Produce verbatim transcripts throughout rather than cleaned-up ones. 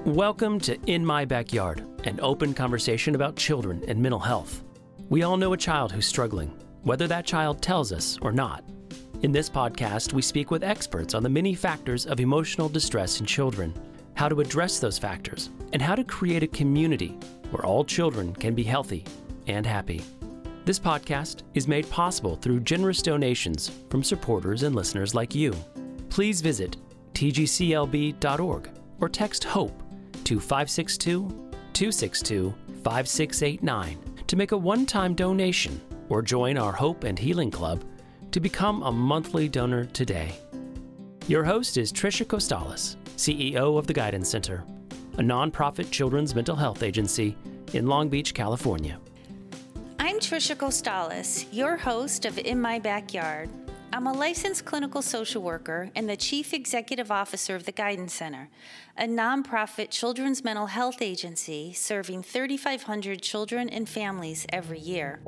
Welcome to In My Backyard, an open conversation about children and mental health. We all know a child who's struggling, whether that child tells us or not. In this podcast, we speak with experts on the many factors of emotional distress in children, how to address those factors, and how to create a community where all children can be healthy and happy. This podcast is made possible through generous donations from supporters and listeners like you. Please visit t g c l b dot org or text HOPE to five six two, two six two, five six eight nine to make a one-time donation or join our Hope and Healing Club to become a monthly donor today. Your host is Tricia Costales, C E O of the Guidance Center, a nonprofit children's mental health agency in Long Beach, California. I'm Tricia Costales, your host of In My Backyard. I'm a licensed clinical social worker and the Chief Executive Officer of the Guidance Center, a nonprofit children's mental health agency serving thirty-five hundred children and families every year.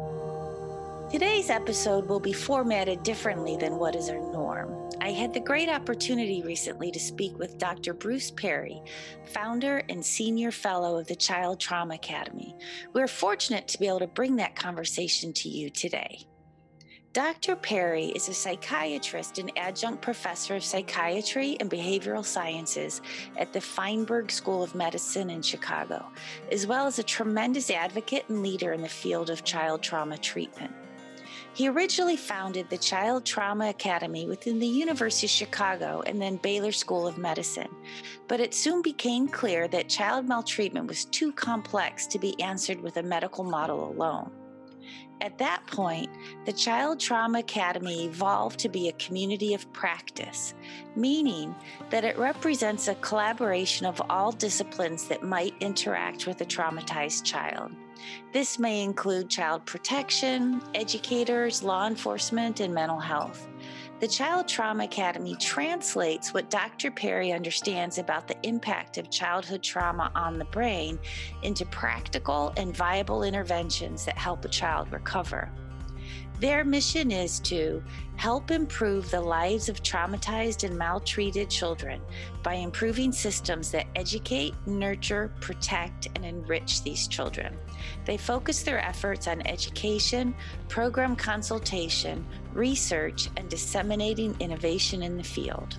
Today's episode will be formatted differently than what is our norm. I had the great opportunity recently to speak with Doctor Bruce Perry, founder and senior fellow of the Child Trauma Academy. We're fortunate to be able to bring that conversation to you today. Doctor Perry is a psychiatrist and adjunct professor of psychiatry and behavioral sciences at the Feinberg School of Medicine in Chicago, as well as a tremendous advocate and leader in the field of child trauma treatment. He originally founded the Child Trauma Academy within the University of Chicago and then Baylor School of Medicine, but it soon became clear that child maltreatment was too complex to be answered with a medical model alone. At that point, the Child Trauma Academy evolved to be a community of practice, meaning that it represents a collaboration of all disciplines that might interact with a traumatized child. This may include child protection, educators, law enforcement, and mental health. The Child Trauma Academy translates what Doctor Perry understands about the impact of childhood trauma on the brain into practical and viable interventions that help a child recover. Their mission is to help improve the lives of traumatized and maltreated children by improving systems that educate, nurture, protect, and enrich these children. They focus their efforts on education, program consultation, research, and disseminating innovation in the field.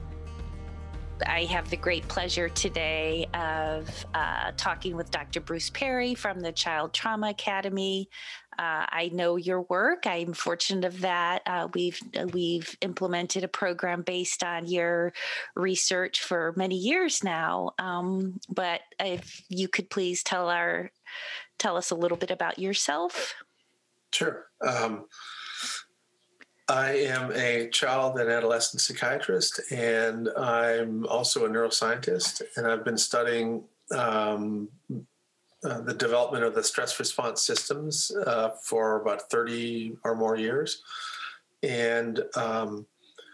I have the great pleasure today of uh, talking with Doctor Bruce Perry from the Child Trauma Academy. Uh, I know your work. I'm fortunate of that. Uh, we've we've implemented a program based on your research for many years now. Um, but if you could please tell our tell us a little bit about yourself. Sure. Um, I am a child and adolescent psychiatrist, and I'm also a neuroscientist, and I've been studying um, uh, the development of the stress response systems uh, for about thirty or more years. And um,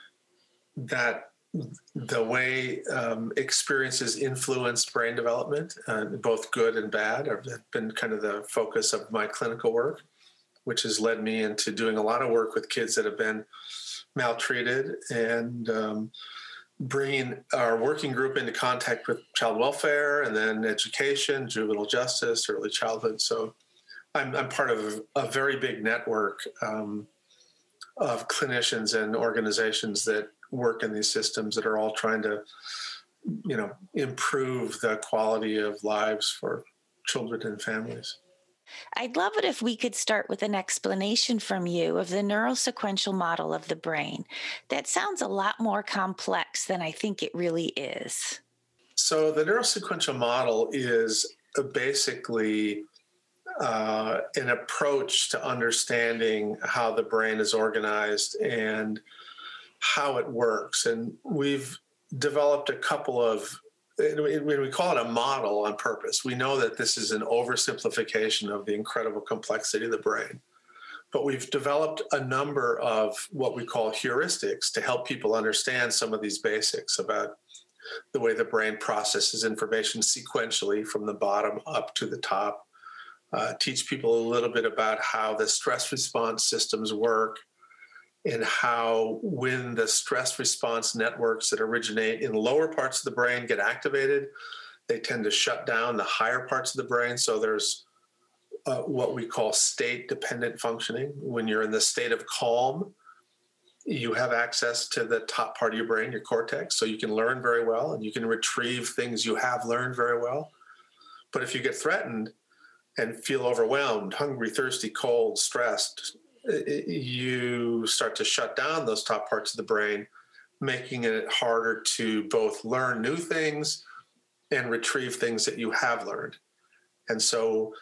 that the way um, experiences influence brain development, uh, both good and bad, have been kind of the focus of my clinical work, which has led me into doing a lot of work with kids that have been maltreated and um, bringing our working group into contact with child welfare and then education, juvenile justice, early childhood. So I'm, I'm part of a, a very big network um, of clinicians and organizations that work in these systems that are all trying to, you know, improve the quality of lives for children and families. I'd love it if we could start with an explanation from you of the neurosequential model of the brain. That sounds a lot more complex than I think it really is. So the neurosequential model is basically uh, an approach to understanding how the brain is organized and how it works. And we've developed a couple of when we call it a model on purpose, we know that this is an oversimplification of the incredible complexity of the brain. But we've developed a number of what we call heuristics to help people understand some of these basics about the way the brain processes information sequentially from the bottom up to the top, uh, teach people a little bit about how the stress response systems work, and how when the stress response networks that originate in lower parts of the brain get activated, they tend to shut down the higher parts of the brain. So there's uh, what we call state-dependent functioning. When you're in the state of calm, you have access to the top part of your brain, your cortex, so you can learn very well and you can retrieve things you have learned very well. But if you get threatened and feel overwhelmed, hungry, thirsty, cold, stressed, you start to shut down those top parts of the brain, making it harder to both learn new things and retrieve things that you have learned. And so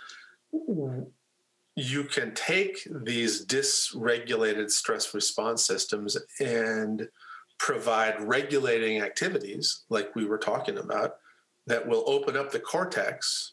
you can take these dysregulated stress response systems and provide regulating activities like we were talking about that will open up the cortex,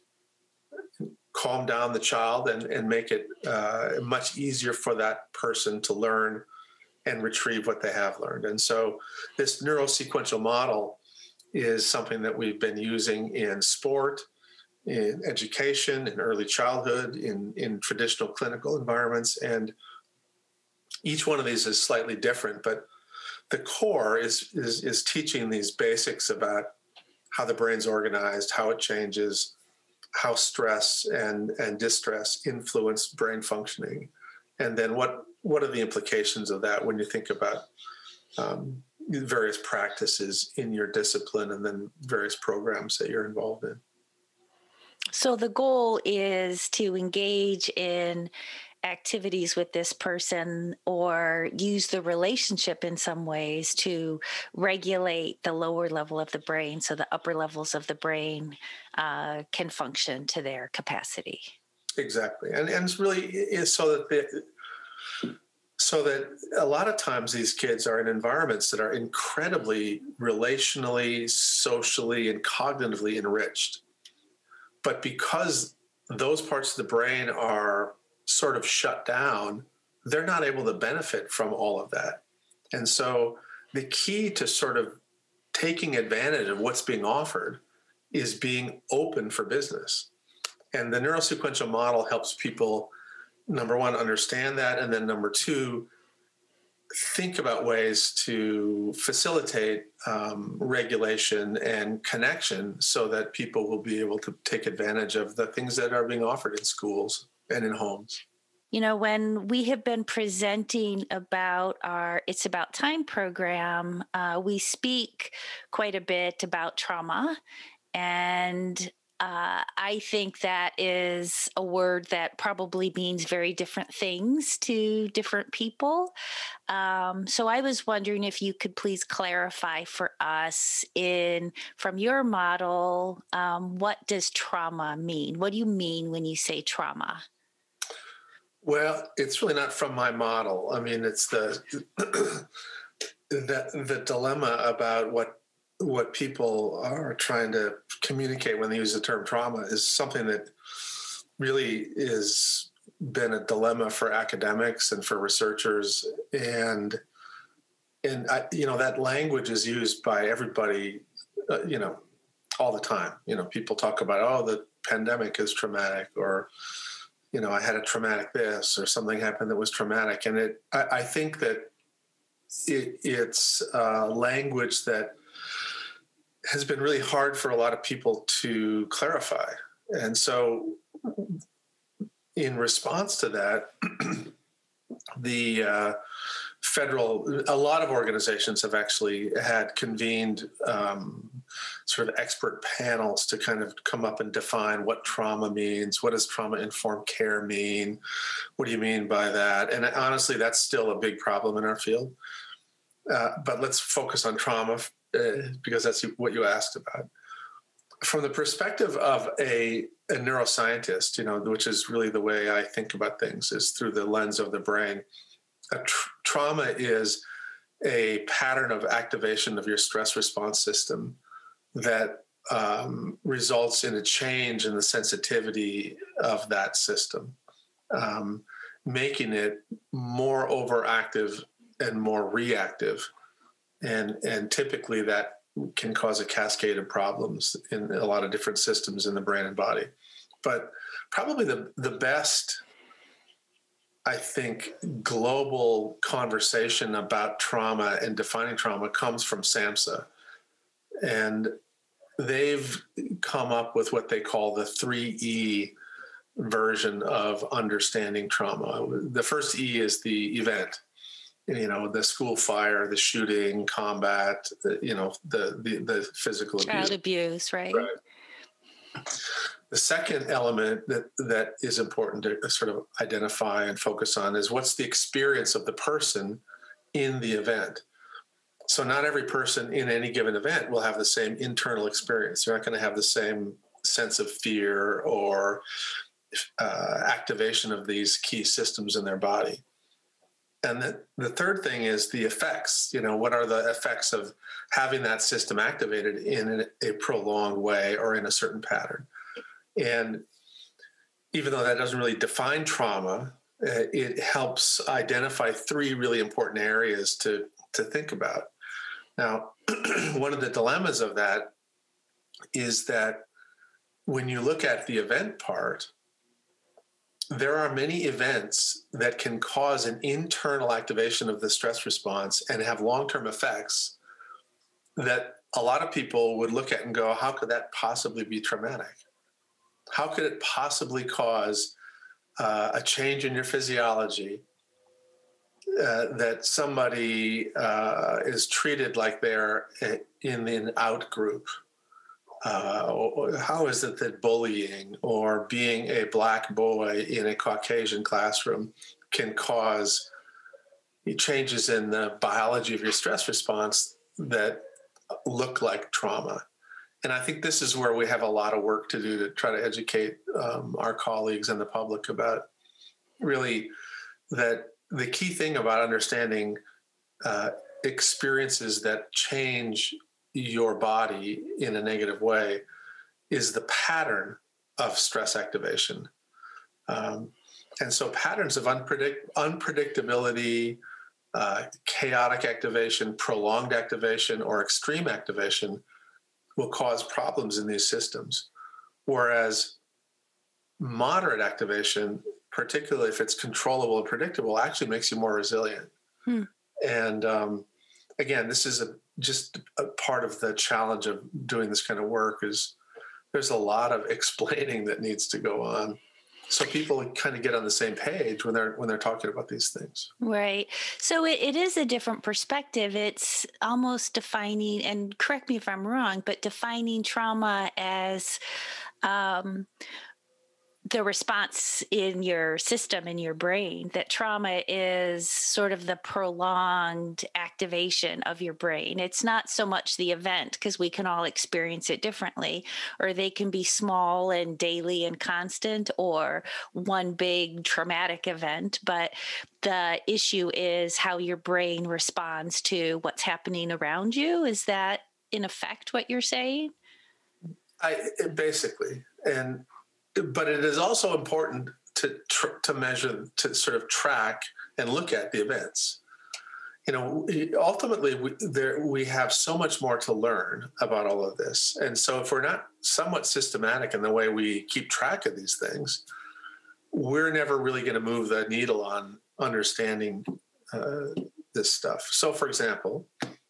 calm down the child, and, and make it uh, much easier for that person to learn and retrieve what they have learned. And so this neurosequential model is something that we've been using in sport, in education, in early childhood, in, in traditional clinical environments. And each one of these is slightly different, but the core is, is, is teaching these basics about how the brain's organized, how it changes, how stress and, and distress influence brain functioning. And then what, what are the implications of that when you think about um, various practices in your discipline and then various programs that you're involved in. So the goal is to engage in activities with this person or use the relationship in some ways to regulate the lower level of the brain so the upper levels of the brain uh, can function to their capacity. Exactly. And, and it's really is so that the, so that a lot of times these kids are in environments that are incredibly relationally, socially, and cognitively enriched. But because those parts of the brain are sort of shut down, they're not able to benefit from all of that. And so the key to sort of taking advantage of what's being offered is being open for business. And the neurosequential model helps people, number one, understand that, and then number two, think about ways to facilitate um, regulation and connection so that people will be able to take advantage of the things that are being offered in schools and in homes. You know, when we have been presenting about our It's About Time program, uh, we speak quite a bit about trauma. And Uh, I think that is a word that probably means very different things to different people. Um, so I was wondering if you could please clarify for us in from your model, um, what does trauma mean? What do you mean when you say trauma? Well, it's really not from my model. I mean, it's the the, the dilemma about what what people are trying to communicate when they use the term trauma is something that really has been a dilemma for academics and for researchers. And, and I, you know, that language is used by everybody, uh, you know, all the time. You know, people talk about, oh, the pandemic is traumatic, or, you know, I had a traumatic this, or something happened that was traumatic. And it, I, I think that it, it's uh, language that has been really hard for a lot of people to clarify. And so in response to that, the uh, federal, a lot of organizations have actually had convened um, sort of expert panels to kind of come up and define what trauma means. What does trauma-informed care mean? What do you mean by that? And honestly, that's still a big problem in our field. Uh, but let's focus on trauma Uh, because that's what you asked about. From the perspective of a, a neuroscientist, you know, which is really the way I think about things, is through the lens of the brain. A tr- trauma is a pattern of activation of your stress response system that um, results in a change in the sensitivity of that system, um, making it more overactive and more reactive. And, and typically that can cause a cascade of problems in a lot of different systems in the brain and body. But probably the, the best, I think, global conversation about trauma and defining trauma comes from SAMHSA. And they've come up with what they call the three E version of understanding trauma. The first E is the event, you know, the school fire, the shooting, combat, you know, the the, the physical abuse. Child abuse, right? Right. The second element that that is important to sort of identify and focus on is what's the experience of the person in the event. So not every person in any given event will have the same internal experience. They're not going to have the same sense of fear or uh, activation of these key systems in their body. And the, the third thing is the effects. You know, what are the effects of having that system activated in a prolonged way or in a certain pattern? And even though that doesn't really define trauma, uh, it helps identify three really important areas to, to think about. Now, one of the dilemmas of that is that when you look at the event part, there are many events that can cause an internal activation of the stress response and have long-term effects that a lot of people would look at and go, how could that possibly be traumatic? How could it possibly cause uh, a change in your physiology uh, that somebody uh, is treated like they're in an out group? Uh, how is it that bullying or being a Black boy in a Caucasian classroom can cause changes in the biology of your stress response that look like trauma? And I think this is where we have a lot of work to do to try to educate um, our colleagues and the public about really that the key thing about understanding uh, experiences that change your body in a negative way is the pattern of stress activation. Um, and so patterns of unpredict- unpredictability, uh, chaotic activation, prolonged activation, or extreme activation will cause problems in these systems. Whereas moderate activation, particularly if it's controllable and predictable, actually makes you more resilient. Hmm. And um, again, this is a just a part of the challenge of doing this kind of work is there's a lot of explaining that needs to go on. So people kind of get on the same page when they're when they're talking about these things. Right. So it, it is a different perspective. It's almost defining, and correct me if I'm wrong, but defining trauma as um, the response in your system, in your brain, that trauma is sort of the prolonged activation of your brain. It's not so much the event, because we can all experience it differently, or they can be small and daily and constant, or one big traumatic event. But the issue is how your brain responds to what's happening around you. Is that in effect what you're saying? I basically, and but it is also important to tr- to measure, to sort of track and look at the events. You know, ultimately, we, there, we have so much more to learn about all of this. And so if we're not somewhat systematic in the way we keep track of these things, we're never really going to move the needle on understanding uh, this stuff. So, for example,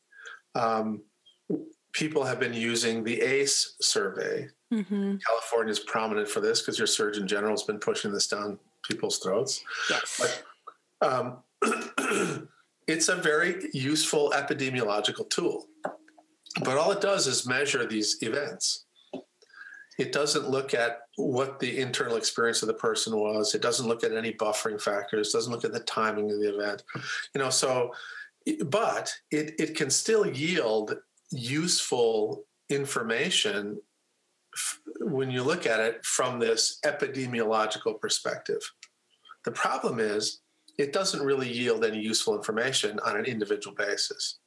um, people have been using the A C E survey. Mm-hmm. California is prominent for this because your Surgeon General has been pushing this down people's throats. Yes. But um, it's a very useful epidemiological tool. But all it does is measure these events. It doesn't look at what the internal experience of the person was. It doesn't look at any buffering factors. It doesn't look at the timing of the event. You know, so, but it, it can still yield useful information when you look at it from this epidemiological perspective. The problem is it doesn't really yield any useful information on an individual basis.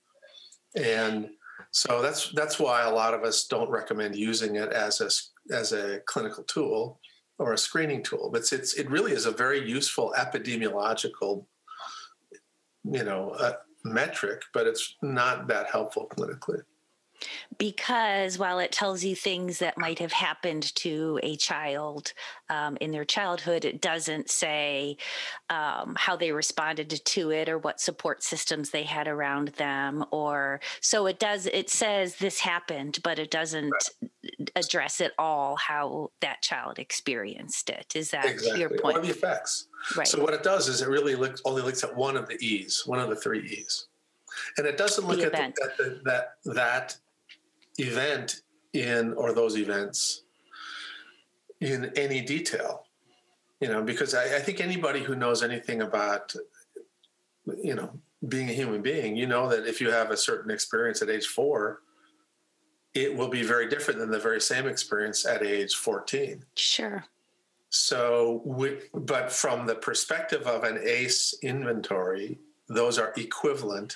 And so that's that's why a lot of us don't recommend using it as a, as a clinical tool or a screening tool. But it's, it's it really is a very useful epidemiological, you know, uh, metric, but it's not that helpful clinically. Because while it tells you things that might have happened to a child um, in their childhood, it doesn't say um, how they responded to it or what support systems they had around them. Or so it does. It says this happened, but it doesn't address at all how that child experienced it. Is that exactly. your point? Or the effects. Right. So what it does is it really looks, only looks at one of the E's, one of the three E's. And it doesn't look The at, the, event. at the, that that event in, or those events in any detail, you know, because I, I think anybody who knows anything about, you know, being a human being, you know that if you have a certain experience at age four, it will be very different than the very same experience at age fourteen. Sure. So, we, but from the perspective of an ACE inventory, those are equivalent.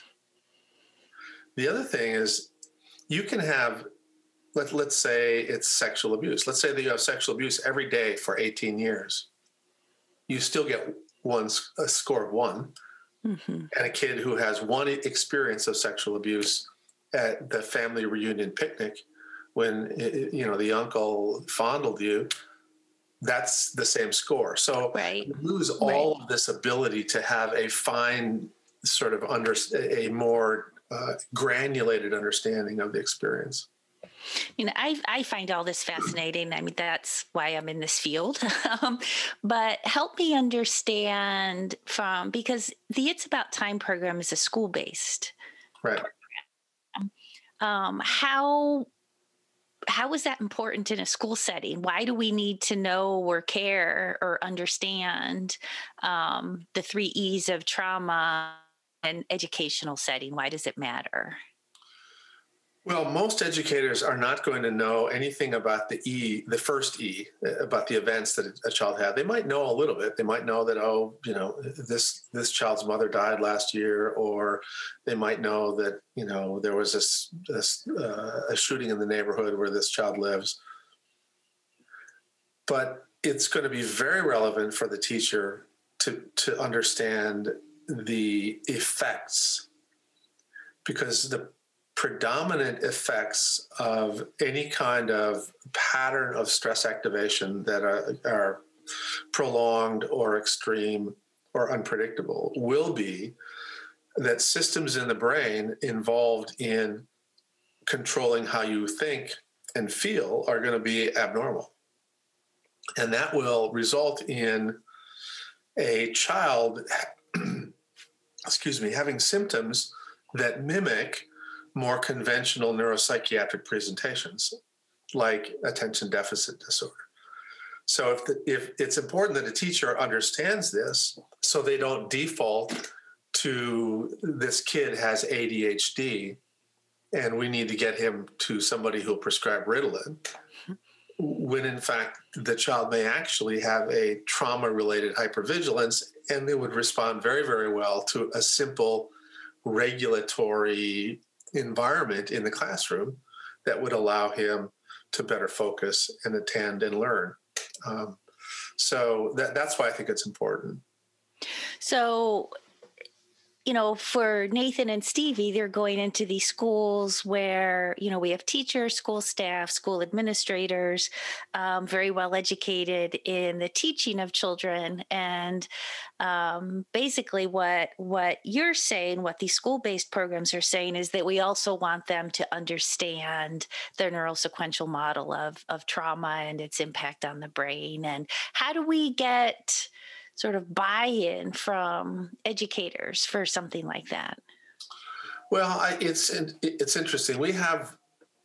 The other thing is you can have, let, let's say it's sexual abuse. Let's say that you have sexual abuse every day for eighteen years. You still get one, a score of one. Mm-hmm. And a kid who has one experience of sexual abuse at the family reunion picnic when, you know, the uncle fondled you, that's the same score. So right. you lose all right. of this ability to have a fine sort of under, a more uh, granulated understanding of the experience. You know, I, I find all this fascinating. I mean, that's why I'm in this field. um, but help me understand from, because the It's About Time program is a school-based right. program. Um, how, how is that important in a school setting? Why do we need to know or care or understand um, the three E's of trauma in educational setting? Why does it matter? Well, most educators are not going to know anything about the E, the first E, about the events that a child had. They might know a little bit. They might know that, oh, you know, this this child's mother died last year, or they might know that, you know, there was this, this uh, a shooting in the neighborhood where this child lives. But it's going to be very relevant for the teacher to to understand the effects, because the predominant effects of any kind of pattern of stress activation that are, are prolonged or extreme or unpredictable will be that systems in the brain involved in controlling how you think and feel are going to be abnormal. And that will result in a child, excuse me, having symptoms that mimic more conventional neuropsychiatric presentations, like attention deficit disorder. So if, the, if it's important that a teacher understands this, so they don't default to this kid has A D H D, and we need to get him to somebody who'll prescribe Ritalin, when in fact the child may actually have a trauma-related hypervigilance, and they would respond very, very well to a simple regulatory environment in the classroom that would allow him to better focus and attend and learn. Um, so that, that's why I think it's important. So, you know, for Nathan and Stevie, they're going into these schools where, you know, we have teachers, school staff, school administrators, um, very well educated in the teaching of children. And um, basically what, what you're saying, what these school-based programs are saying is that we also want them to understand the neurosequential model of, of trauma and its impact on the brain. And how do we get sort of buy-in from educators for something like that? Well, I, it's it's interesting. We have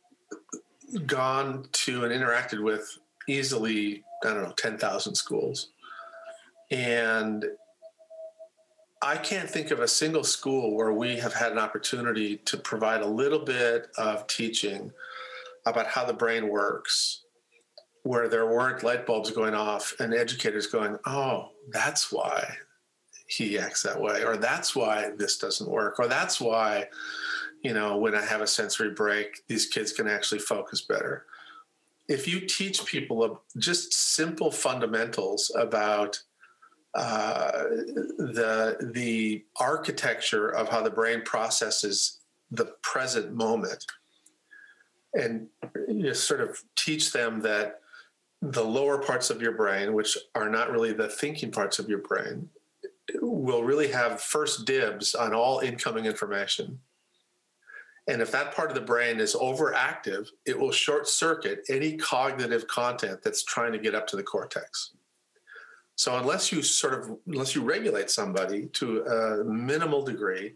gone to and interacted with easily, I don't know, ten thousand schools. And I can't think of a single school where we have had an opportunity to provide a little bit of teaching about how the brain works, where there weren't light bulbs going off and educators going, oh, that's why he acts that way, or that's why this doesn't work, or that's why, you know, when I have a sensory break, these kids can actually focus better. If you teach people just simple fundamentals about uh, the, the architecture of how the brain processes the present moment, and you sort of teach them that the lower parts of your brain, which are not really the thinking parts of your brain, will really have first dibs on all incoming information. And if that part of the brain is overactive, it will short circuit any cognitive content that's trying to get up to the cortex. So unless you sort of, unless you regulate somebody to a minimal degree,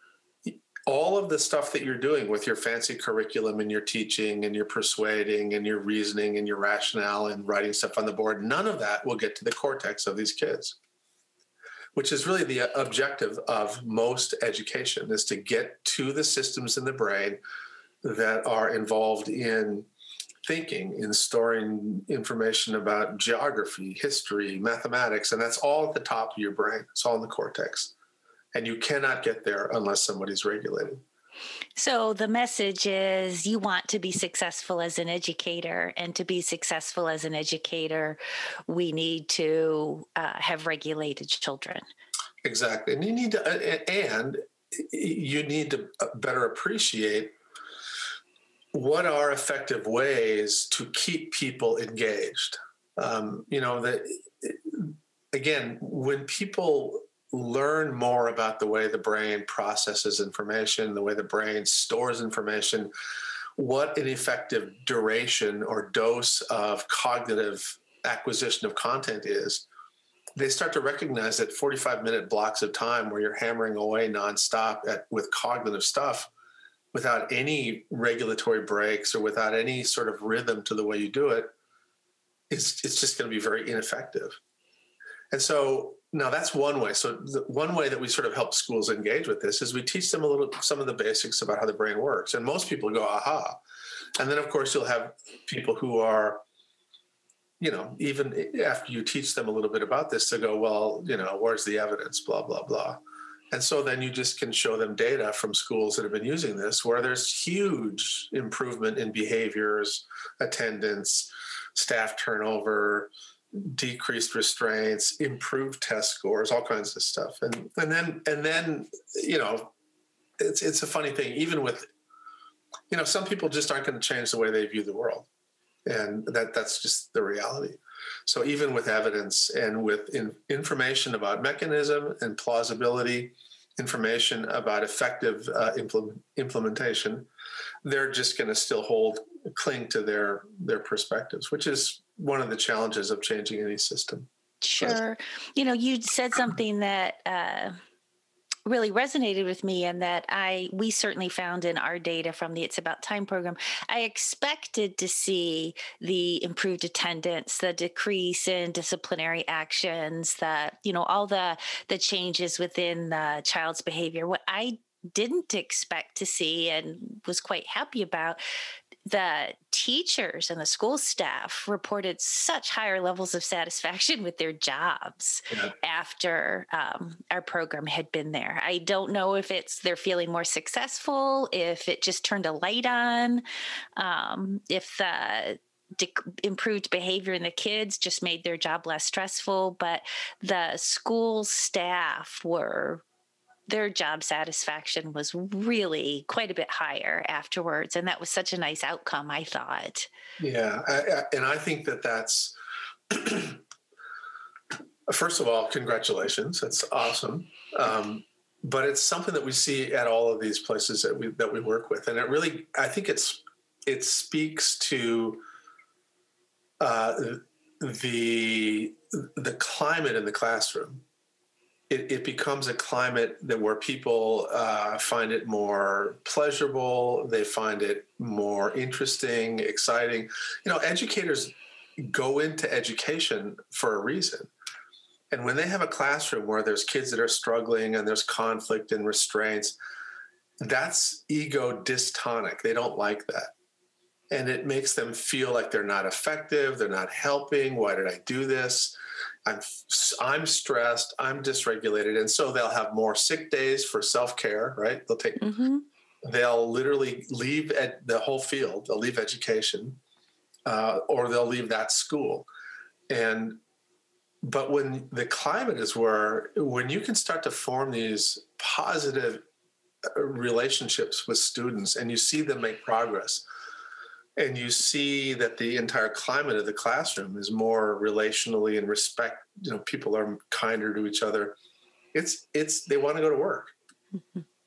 all of the stuff that you're doing with your fancy curriculum and your teaching and your persuading and your reasoning and your rationale and writing stuff on the board, none of that will get to the cortex of these kids, which is really the objective of most education, is to get to the systems in the brain that are involved in thinking, in storing information about geography, history, mathematics, and that's all at the top of your brain. It's all in the cortex. And you cannot get there unless somebody's regulated. So the message is you want to be successful as an educator, and to be successful as an educator, we need to uh, have regulated children. Exactly. And you need to, and you need to better appreciate what are effective ways to keep people engaged. Um, you know, that again, when people learn more about the way the brain processes information, the way the brain stores information, what an effective duration or dose of cognitive acquisition of content is, they start to recognize that forty-five minute blocks of time where you're hammering away nonstop at, with cognitive stuff without any regulatory breaks or without any sort of rhythm to the way you do it, it's, it's just going to be very ineffective. And so now that's one way. So the one way that we sort of help schools engage with this is we teach them a little, some of the basics about how the brain works. And most people go, aha. And then of course you'll have people who are, you know, even after you teach them a little bit about this, to go, well, you know, where's the evidence, blah, blah, blah. And so then you just can show them data from schools that have been using this, where there's huge improvement in behaviors, attendance, staff turnover, decreased restraints, improved test scores, all kinds of stuff. And and then, and then, you know, it's it's a funny thing, even with, you know, some people just aren't going to change the way they view the world. And that that's just the reality. So even with evidence and with in, information about mechanism and plausibility, information about effective uh, implement, implementation, they're just going to still hold, cling to their their perspectives, which is one of the challenges of changing any system. Sure. You know, you said something that uh, really resonated with me, and that I we certainly found in our data from the It's About Time program. I expected to see the improved attendance, the decrease in disciplinary actions, the, you know, all the the changes within the child's behavior. What I didn't expect to see and was quite happy about, the teachers and the school staff reported such higher levels of satisfaction with their jobs yeah. after um, our program had been there. I don't know if it's they're feeling more successful, if it just turned a light on, um, if the de- improved behavior in the kids just made their job less stressful, but the school staff were their job satisfaction was really quite a bit higher afterwards. And that was such a nice outcome, I thought. Yeah. I, I, and I think that that's, first of all, congratulations. That's awesome. Um, but it's something that we see at all of these places that we, that we work with. And it really, I think it's, it speaks to uh, the, the climate in the classroom. It, it becomes a climate that where people uh, find it more pleasurable. They find it more interesting, exciting. You know, educators go into education for a reason. And when they have a classroom where there's kids that are struggling and there's conflict and restraints, that's ego dystonic. They don't like that. And it makes them feel like they're not effective. They're not helping. Why did I do this? I'm I'm stressed, I'm dysregulated. And so they'll have more sick days for self-care, right? They'll take, mm-hmm. they'll literally leave at the whole field. They'll leave education uh, or they'll leave that school. And, but when the climate is where, when you can start to form these positive relationships with students and you see them make progress, and you see that the entire climate of the classroom is more relationally and respect, you know, people are kinder to each other. It's, it's, they want to go to work.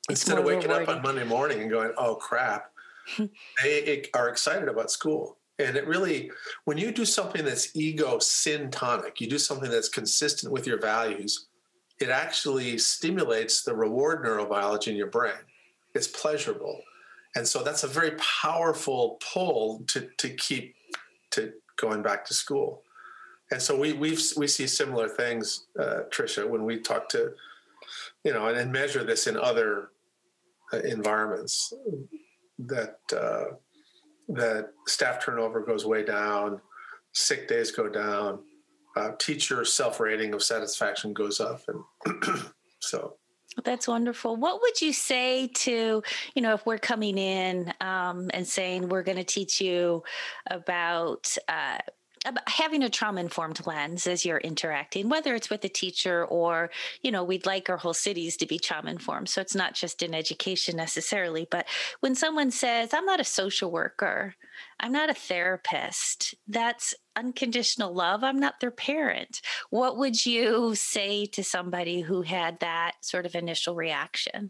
It's instead more of waking up rewarding. on Monday morning and going, oh, crap, they are excited about school. And it really, when you do something that's ego sin tonic, you do something that's consistent with your values, it actually stimulates the reward neurobiology in your brain. It's pleasurable. And so that's a very powerful pull to, to keep to going back to school. And so we we we see similar things, uh, Tricia, when we talk to, you know, and, and measure this in other uh, environments, that uh, that staff turnover goes way down, sick days go down, uh, teacher self-rating of satisfaction goes up. And so. That's wonderful. What would you say to, you know, if we're coming in um, and saying we're going to teach you about, uh, about having a trauma-informed lens as you're interacting, whether it's with a teacher or, you know, we'd like our whole cities to be trauma-informed. So it's not just in education necessarily, but when someone says, I'm not a social worker, I'm not a therapist, that's unconditional love, I'm not their parent. What would you say to somebody who had that sort of initial reaction?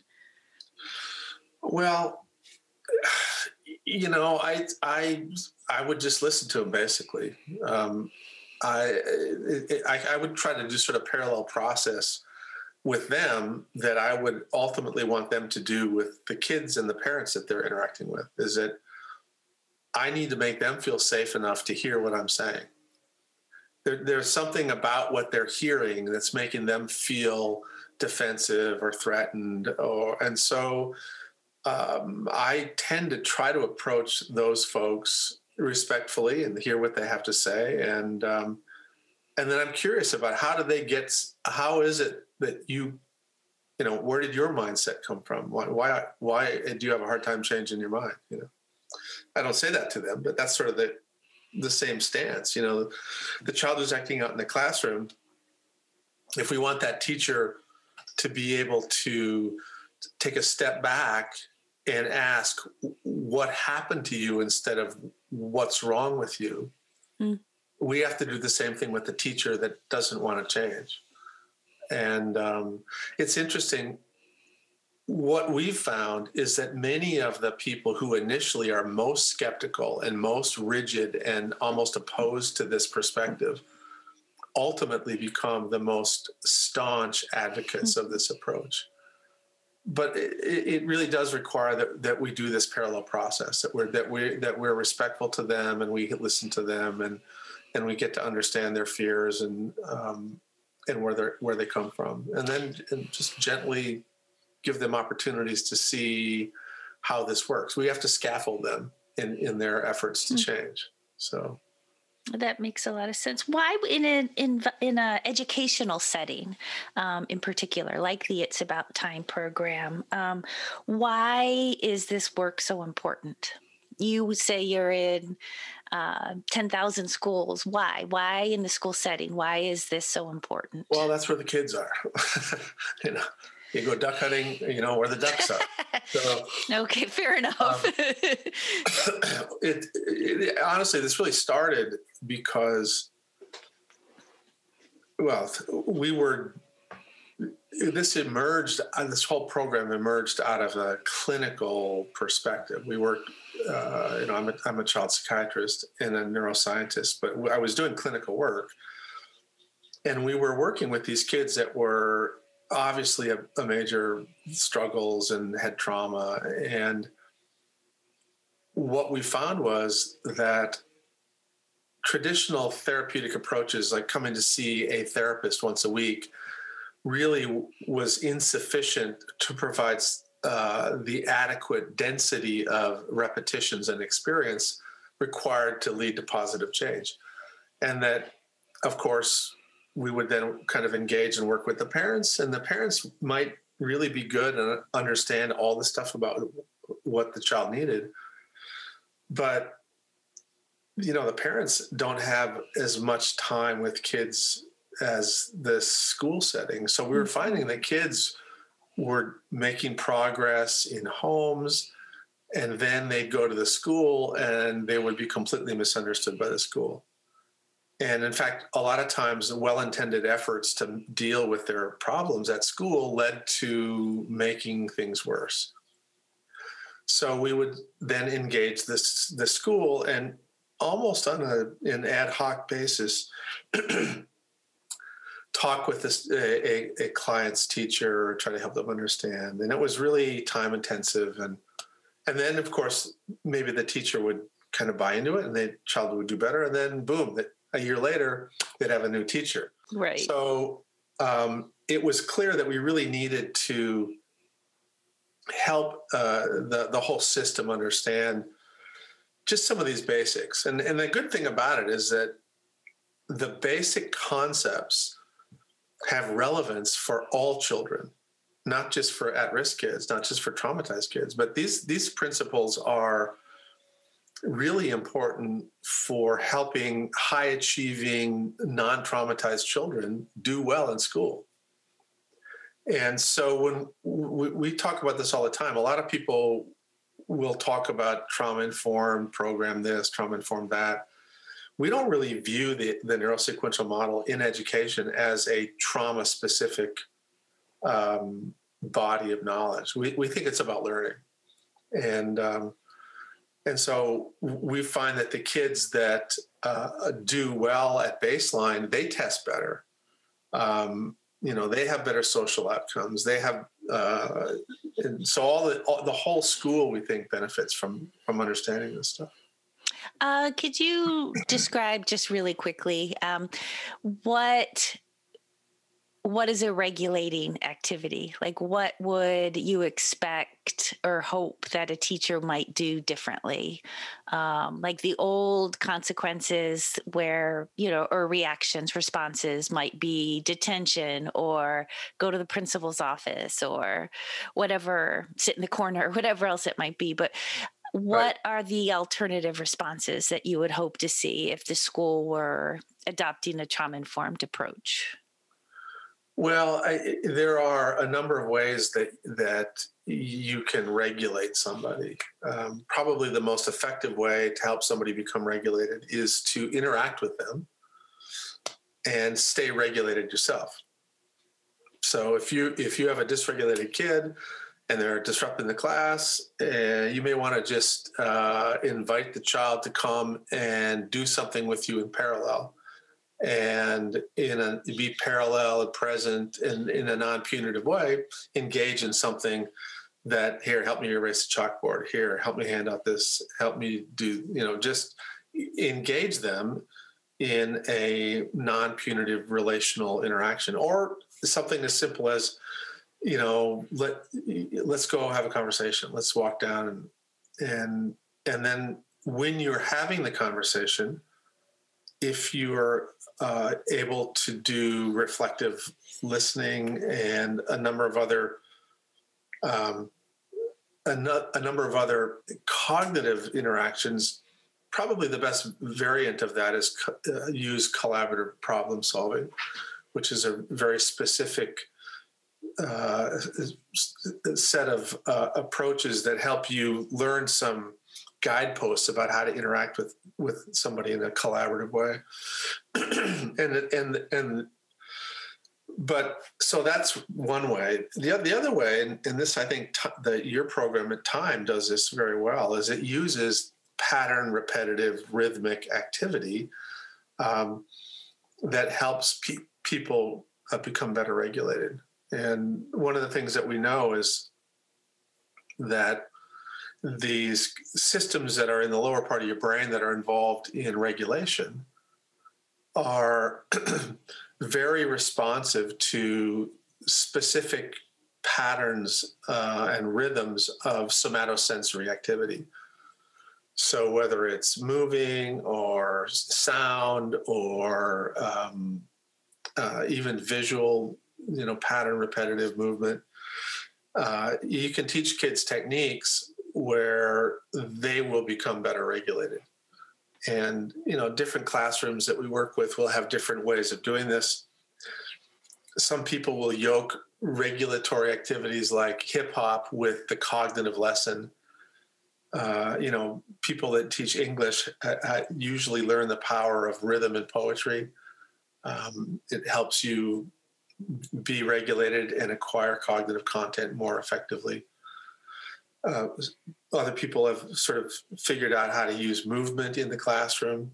Well, you know, I I I would just listen to them basically. Um, I, I I would try to do sort of parallel process with them that I would ultimately want them to do with the kids and the parents that they're interacting with. Is that I need to make them feel safe enough to hear what I'm saying. There, there's something about what they're hearing that's making them feel defensive or threatened, or and so um, I tend to try to approach those folks respectfully and hear what they have to say, and um, and then I'm curious about how do they get? How is it that you, you know, where did your mindset come from? Why why why do you have a hard time changing your mind? You know. I don't say that to them, but that's sort of the the same stance. You know, the child who's acting out in the classroom, if we want that teacher to be able to take a step back and ask what happened to you instead of what's wrong with you, mm. we have to do the same thing with the teacher that doesn't want to change. And um, it's interesting. What we've found is that many of the people who initially are most skeptical and most rigid and almost opposed to this perspective ultimately become the most staunch advocates of this approach. But it, it really does require that, that we do this parallel process, that we're that we that we're respectful to them and we listen to them and and we get to understand their fears and um, and where they where they come from, and then and just gently give them opportunities to see how this works. We have to scaffold them in, in their efforts to mm-hmm. change. So that makes a lot of sense. Why in a in in a educational setting, um, in particular, like the It's About Time program, um, why is this work so important? You say you're in uh, ten thousand schools. Why? Why in the school setting? Why is this so important? Well, that's where the kids are. you know. You go duck hunting, you know, where the ducks are. So, okay, fair enough. um, it, it, honestly, this really started because, well, we were, this emerged, this whole program emerged out of a clinical perspective. We worked, uh, you know, I'm a, I'm a child psychiatrist and a neuroscientist, but I was doing clinical work. And we were working with these kids that were obviously a, a major struggles and had trauma. And what we found was that traditional therapeutic approaches, like coming to see a therapist once a week, really was insufficient to provide uh, the adequate density of repetitions and experience required to lead to positive change. And that, of course, we would then kind of engage and work with the parents, and the parents might really be good and understand all the stuff about what the child needed. But, you know, the parents don't have as much time with kids as the school setting. So we were finding that kids were making progress in homes, and then they'd go to the school and they would be completely misunderstood by the school. And in fact, a lot of times well-intended efforts to deal with their problems at school led to making things worse. So we would then engage this the school and almost on a, an ad hoc basis, talk with this, a, a client's teacher, try to help them understand. And it was really time intensive. And, and then, of course, maybe the teacher would kind of buy into it and the child would do better. And then, boom, a year later, they'd have a new teacher. Right. So um, it was clear that we really needed to help uh, the, the whole system understand just some of these basics. And, and the good thing about it is that the basic concepts have relevance for all children, not just for at-risk kids, not just for traumatized kids, but these, these principles are really important for helping high-achieving, non-traumatized children do well in school. And so when we, we talk about this all the time, a lot of people will talk about trauma-informed program this, trauma-informed that. We don't really view the, the neurosequential model in education as a trauma-specific um, body of knowledge. We, we think it's about learning. And um, and so we find that the kids that uh, do well at baseline, they test better. Um, you know, they have better social outcomes. They have, uh, and so all the all, the whole school, we think, benefits from from understanding this stuff. Uh, could you describe just really quickly um, what what is a regulating activity? Like, what would you expect or hope that a teacher might do differently? Um, like the old consequences where, you know, or reactions, responses might be detention or go to the principal's office or whatever, sit in the corner, whatever else it might be. But what right. are the alternative responses that you would hope to see if the school were adopting a trauma-informed approach? Well, I, there are a number of ways that that you can regulate somebody. Um, probably the most effective way to help somebody become regulated is to interact with them and stay regulated yourself. So if you if you have a dysregulated kid and they're disrupting the class, uh, you may want to just uh, invite the child to come and do something with you in parallel. And in a be parallel and present and in a non-punitive way, engage in something that, here, help me erase the chalkboard. Here, help me hand out this. Help me do, you know, just engage them in a non-punitive relational interaction, or something as simple as, you know, let let's go have a conversation. Let's walk down and and and then when you're having the conversation, if you're uh, able to do reflective listening and a number of other um, a, no, a number of other cognitive interactions, probably the best variant of that is co- uh, use collaborative problem solving, which is a very specific uh, set of uh, approaches that help you learn some guideposts about how to interact with, with somebody in a collaborative way. and, and, and, but so that's one way. The, the other way, and, and this, I think t- that your program at Time does this very well, is it uses pattern, repetitive, rhythmic activity um, that helps pe- people uh, become better regulated. And one of the things that we know is that these systems that are in the lower part of your brain that are involved in regulation are very responsive to specific patterns uh, and rhythms of somatosensory activity. So whether it's moving or sound or um, uh, even visual, you know, pattern repetitive movement, uh, you can teach kids techniques where they will become better regulated. And, you know, different classrooms that we work with will have different ways of doing this. Some people will yoke regulatory activities like hip hop with the cognitive lesson. Uh, you know, people that teach English uh, usually learn the power of rhythm and poetry. Um, it helps you be regulated and acquire cognitive content more effectively. Uh, other people have sort of figured out how to use movement in the classroom.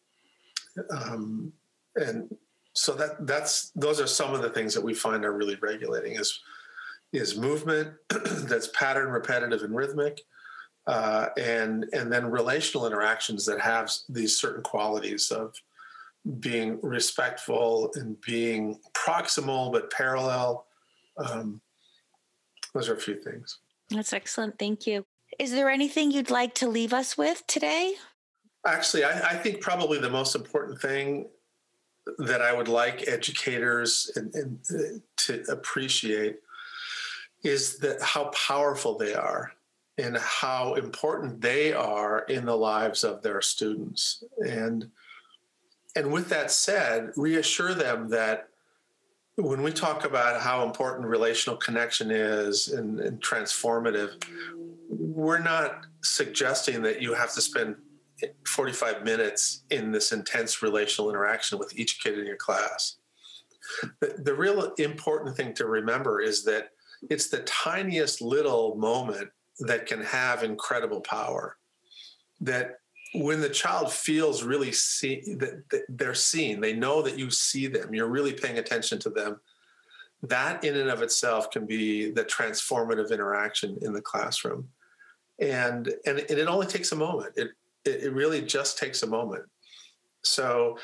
Um, and so that that's those are some of the things that we find are really regulating is, is movement that's pattern, repetitive, and rhythmic, uh, and, and then relational interactions that have these certain qualities of being respectful and being proximal but parallel. Um, those are a few things. That's excellent. Thank you. Is there anything you'd like to leave us with today? Actually, I, I think probably the most important thing that I would like educators and, and, uh, to appreciate is that how powerful they are and how important they are in the lives of their students. And, and with that said, reassure them that when we talk about how important relational connection is and, and transformative, we're not suggesting that you have to spend forty-five minutes in this intense relational interaction with each kid in your class. The, the real important thing to remember is that it's the tiniest little moment that can have incredible power. That when the child feels really see, that, that they're seen, they know that you see them, you're really paying attention to them, that in and of itself can be the transformative interaction in the classroom. And, and, and it only takes a moment. It, it really just takes a moment. So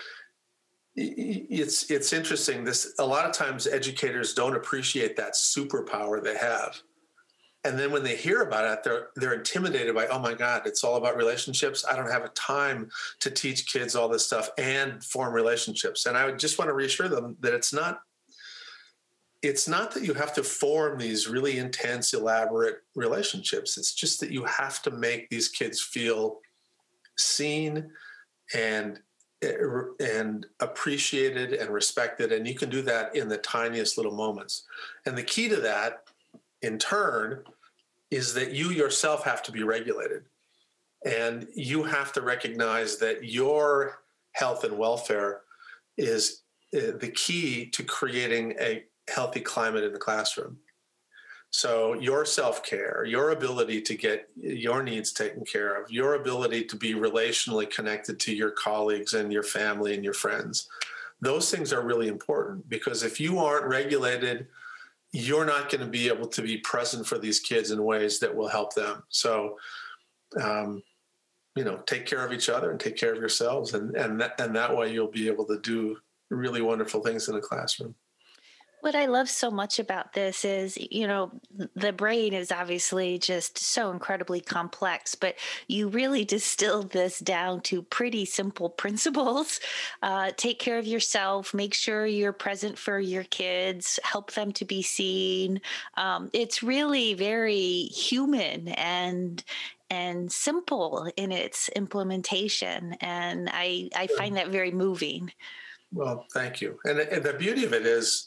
it's, it's interesting. This, a lot of times educators don't appreciate that superpower they have. And then when they hear about it, they're, they're intimidated by, oh my God, it's all about relationships. I don't have a time to teach kids all this stuff and form relationships. And I would just want to reassure them that it's not, it's not that you have to form these really intense, elaborate relationships. It's just that you have to make these kids feel seen and, and appreciated and respected. And you can do that in the tiniest little moments. And the key to that, in turn, is that you yourself have to be regulated. And you have to recognize that your health and welfare is the key to creating a healthy climate in the classroom. So your self-care, your ability to get your needs taken care of, your ability to be relationally connected to your colleagues and your family and your friends, those things are really important, because if you aren't regulated, you're not going to be able to be present for these kids in ways that will help them. So, um, you know, take care of each other and take care of yourselves. And, and, that, and that way you'll be able to do really wonderful things in the classroom. What I love so much about this is, you know, the brain is obviously just so incredibly complex, but you really distilled this down to pretty simple principles. Uh, take care of yourself, make sure you're present for your kids, help them to be seen. Um, it's really very human and and simple in its implementation. And I, I find that very moving. Well, thank you. And, and the beauty of it is,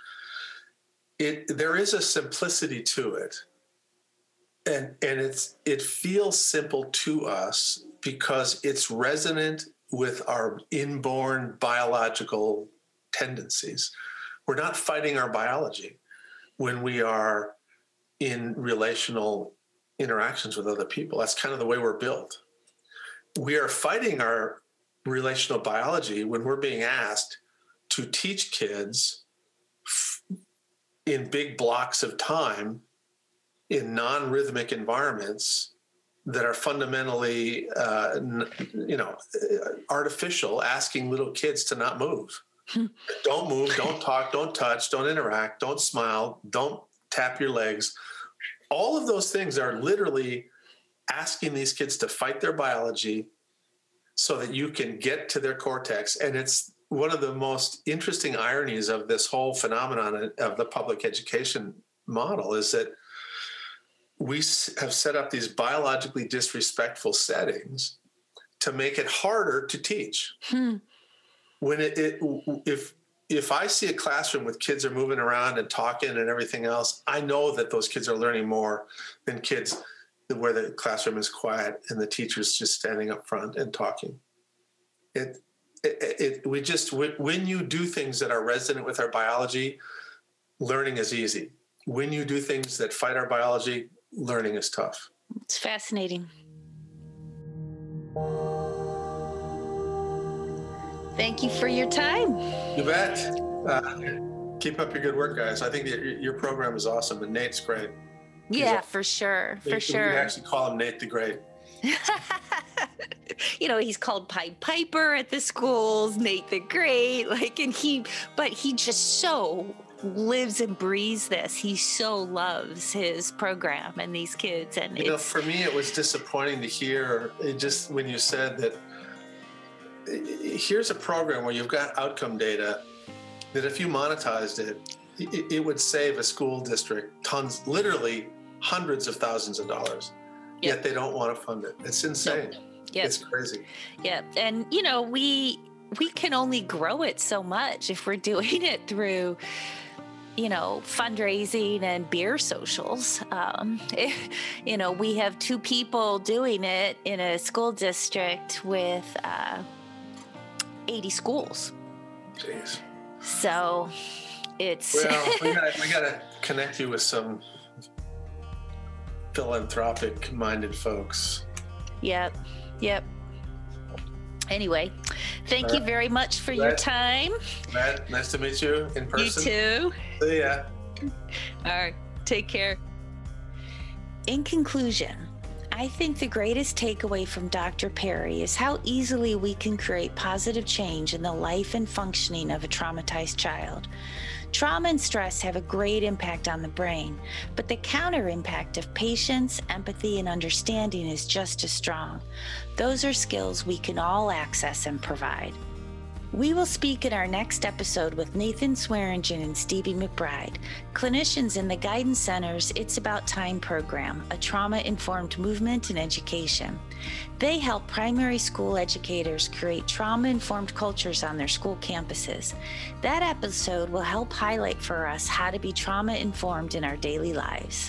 It, there is a simplicity to it, and and it's it feels simple to us because it's resonant with our inborn biological tendencies. We're not fighting our biology when we are in relational interactions with other people. That's kind of the way we're built. We are fighting our relational biology when we're being asked to teach kids in big blocks of time in non-rhythmic environments that are fundamentally, uh, you know, artificial, asking little kids to not move. Don't move, don't talk, don't touch, don't interact, don't smile, don't tap your legs. All of those things are literally asking these kids to fight their biology so that you can get to their cortex. And it's one of the most interesting ironies of this whole phenomenon of the public education model is that we have set up these biologically disrespectful settings to make it harder to teach. Hmm. When it, it, if, if I see a classroom with kids are moving around and talking and everything else, I know that those kids are learning more than kids where the classroom is quiet and the teacher's just standing up front and talking. It, it, it we just, when you do things that are resonant with our biology, learning is easy. When you do things that fight our biology, learning is tough. It's fascinating. Thank you for your time. You bet. Uh, keep up your good work, guys. I think that your program is awesome, and Nate's great. Yeah, for sure, for we, sure. We actually call him Nate the Great. You know, he's called Pied Piper at the schools, Nate the Great, like, and he, but he just so lives and breathes this. He so loves his program and these kids. And you it's, know, for me, it was disappointing to hear it just when you said that here's a program where you've got outcome data that if you monetized it, it, it would save a school district tons, literally hundreds of thousands of dollars. Yep. Yet they don't want to fund it. It's insane. Yep. Yep. It's crazy. Yeah. And, you know, we we can only grow it so much if we're doing it through, you know, fundraising and beer socials. Um, if, you know, we have two people doing it in a school district with uh, eighty schools. Jeez. So it's... Well, we gotta, we gotta connect you with some philanthropic-minded folks. Yep, yep. Anyway, thank right. you very much for Matt, your time. Matt, nice to meet you in person. You too. See ya. All right, take care. In conclusion, I think the greatest takeaway from Doctor Perry is how easily we can create positive change in the life and functioning of a traumatized child. Trauma and stress have a great impact on the brain, but the counter impact of patience, empathy, and understanding is just as strong. Those are skills we can all access and provide. We will speak in our next episode with Nathan Swearingen and Stevie McBride, clinicians in the Guidance Center's It's About Time program, a trauma-informed movement in education. They help primary school educators create trauma-informed cultures on their school campuses. That episode will help highlight for us how to be trauma-informed in our daily lives.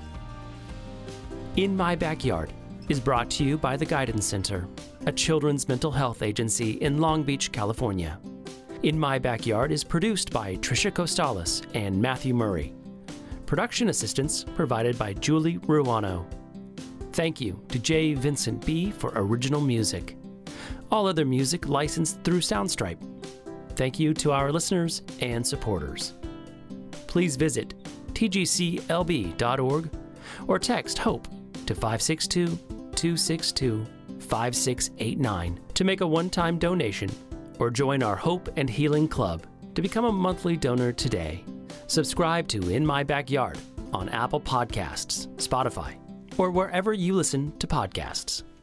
In My Backyard is brought to you by the Guidance Center, a children's mental health agency in Long Beach, California. In My Backyard is produced by Tricia Costales and Matthew Murray. Production assistance provided by Julie Ruano. Thank you to J. Vincent B. for original music. All other music licensed through Soundstripe. Thank you to our listeners and supporters. Please visit t g c l b dot org or text HOPE to five six two, two six two, five six eight nine to make a one-time donation or join our Hope and Healing Club to become a monthly donor today. Subscribe to In My Backyard on Apple Podcasts, Spotify, or wherever you listen to podcasts.